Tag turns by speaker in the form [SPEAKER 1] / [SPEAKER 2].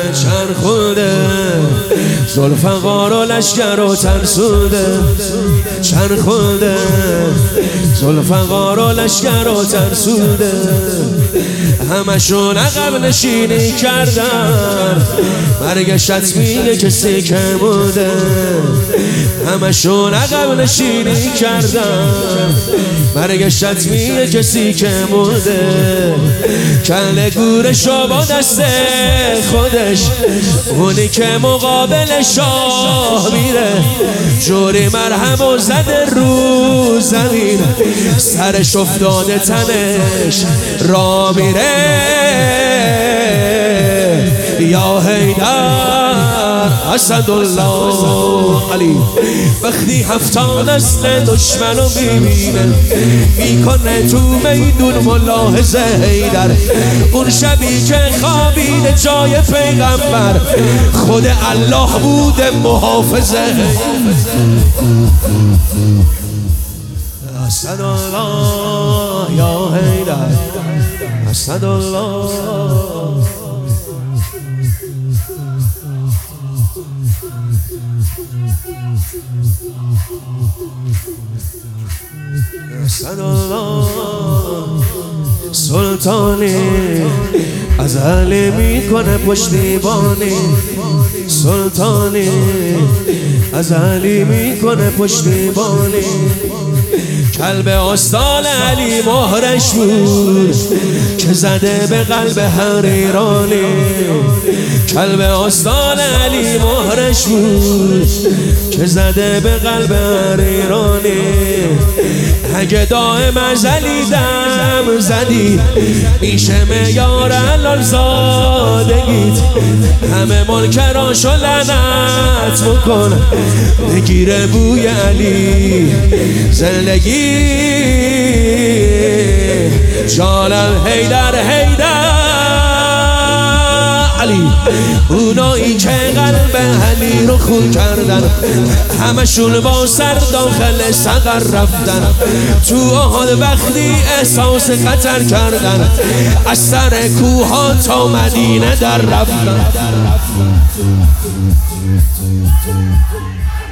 [SPEAKER 1] چرخونده ذوالفقار و لشکر و ترسوده چرخونده ذوالفقار و لشکر و ترسوده همشون عقب نشینی کردن مرگش حتمیه کسی که بوده همشون عقب نشینی کردن مرگش حتمیه کسی که بوده کله گورشو با دست خودش اونی که مقابل شاه میره جوری مرهم و زده رو زمین سرش افتاده تنش را میره یا حیدر اسدالله علی وقتی 7 نسل دشمنو میبینه میکنه تو میدون ملاحظه حیدر اون شبی که خوابیده جای پیغمبر خود الله بوده محافظه اسدالله یا حیدر اسدالله اسدالله سلطانی از علی میکنه پشتیبانی سلطانی از علی میکنه پشتیبانی قلب استاد علی مهرش بود که زده به قلب هر ایرانی قلب استاد علی مهرش بود که زده به قلب هر ایرانی اگه دائم از علی دم زدی میشه معیار حلال زادگیت همه منکراشو لعنت بکن بگیره بوی علی زندگی جانم حیدر علی اونایی که قلب علی رو خون کردن همشون با سر داخل سقر رفتن تو احد وقتی احساس خطر کردن از سر کوها تا مدینه در رفتن